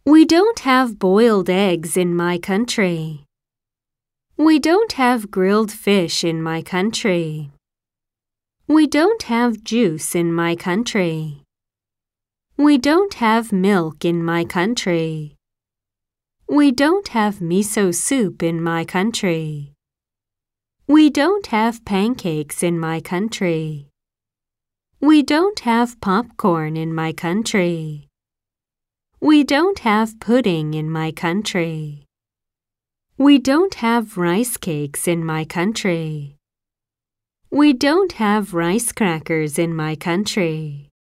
We don't have boiled eggs in my country. We don't have grilled fish in my country. We don't have juice in my country. We don't have milk in my country. We don't have miso soup in my country. We don't have pancakes in my country. We don't have popcorn in my country. We don't have pudding in my country. We don't have rice cakes in my country. We don't have rice crackers in my country.